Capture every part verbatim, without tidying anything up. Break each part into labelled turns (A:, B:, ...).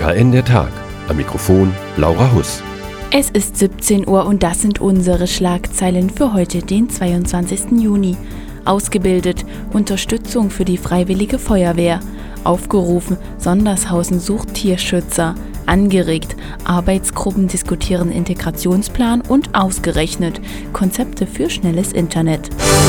A: K N der Tag. Am Mikrofon Laura Huss.
B: Es ist siebzehn Uhr und das sind unsere Schlagzeilen für heute, den zweiundzwanzigsten Juni. Ausgebildet, Unterstützung für die Freiwillige Feuerwehr. Aufgerufen, Sondershausen sucht Tierschützer. Angeregt, Arbeitsgruppen diskutieren Integrationsplan und ausgerechnet, Konzepte für schnelles Internet.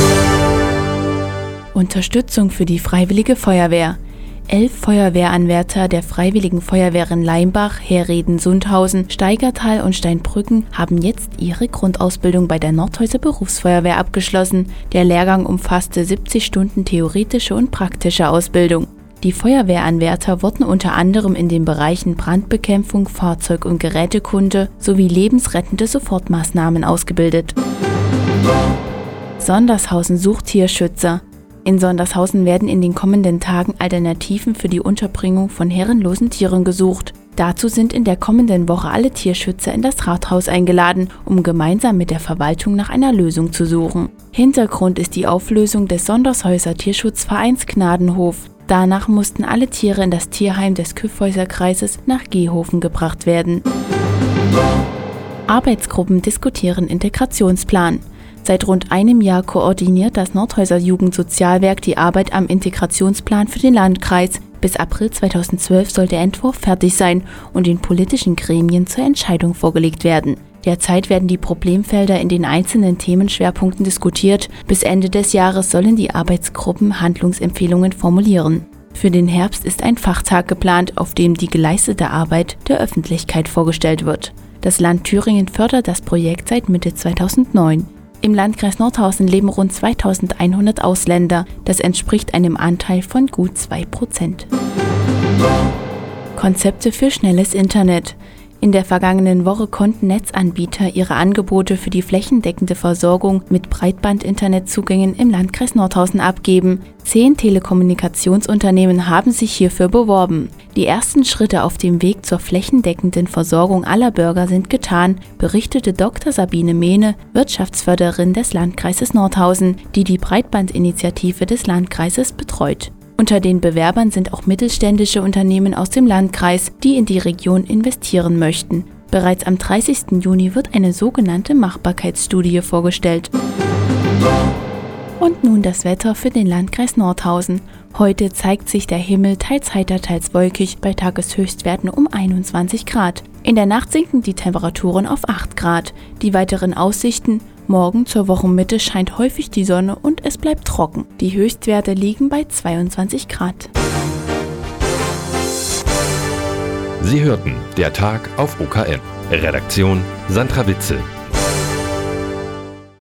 B: Unterstützung für die Freiwillige Feuerwehr. Elf Feuerwehranwärter der Freiwilligen Feuerwehren Leimbach, Herreden, Sundhausen, Steigertal und Steinbrücken haben jetzt ihre Grundausbildung bei der Nordhäuser Berufsfeuerwehr abgeschlossen. Der Lehrgang umfasste siebzig Stunden theoretische und praktische Ausbildung. Die Feuerwehranwärter wurden unter anderem in den Bereichen Brandbekämpfung, Fahrzeug- und Gerätekunde sowie lebensrettende Sofortmaßnahmen ausgebildet. Sondershausen sucht Tierschützer. In Sondershausen werden in den kommenden Tagen Alternativen für die Unterbringung von herrenlosen Tieren gesucht. Dazu sind in der kommenden Woche alle Tierschützer in das Rathaus eingeladen, um gemeinsam mit der Verwaltung nach einer Lösung zu suchen. Hintergrund ist die Auflösung des Sondershäuser Tierschutzvereins Gnadenhof. Danach mussten alle Tiere in das Tierheim des Kyffhäuserkreises nach Gehofen gebracht werden. Arbeitsgruppen diskutieren Integrationsplan. Seit rund einem Jahr koordiniert das Nordhäuser Jugendsozialwerk die Arbeit am Integrationsplan für den Landkreis. Bis April zweitausendzwölf soll der Entwurf fertig sein und den politischen Gremien zur Entscheidung vorgelegt werden. Derzeit werden die Problemfelder in den einzelnen Themenschwerpunkten diskutiert. Bis Ende des Jahres sollen die Arbeitsgruppen Handlungsempfehlungen formulieren. Für den Herbst ist ein Fachtag geplant, auf dem die geleistete Arbeit der Öffentlichkeit vorgestellt wird. Das Land Thüringen fördert das Projekt seit Mitte zweitausendneun. Im Landkreis Nordhausen leben rund zweitausendeinhundert Ausländer. Das entspricht einem Anteil von gut zwei Prozent. Konzepte für schnelles Internet. In der vergangenen Woche konnten Netzanbieter ihre Angebote für die flächendeckende Versorgung mit Breitband-Internetzugängen im Landkreis Nordhausen abgeben. Zehn Telekommunikationsunternehmen haben sich hierfür beworben. Die ersten Schritte auf dem Weg zur flächendeckenden Versorgung aller Bürger sind getan, berichtete Doktor Sabine Mehne, Wirtschaftsförderin des Landkreises Nordhausen, die die Breitbandinitiative des Landkreises betreut. Unter den Bewerbern sind auch mittelständische Unternehmen aus dem Landkreis, die in die Region investieren möchten. Bereits am dreißigsten Juni wird eine sogenannte Machbarkeitsstudie vorgestellt. Und nun das Wetter für den Landkreis Nordhausen. Heute zeigt sich der Himmel teils heiter, teils wolkig bei Tageshöchstwerten um einundzwanzig Grad. In der Nacht sinken die Temperaturen auf acht Grad. Die weiteren Aussichten: Morgen zur Wochenmitte scheint häufig die Sonne und es bleibt trocken. Die Höchstwerte liegen bei zweiundzwanzig Grad.
A: Sie hörten der Tag auf O K N. Redaktion Sandra Witzel.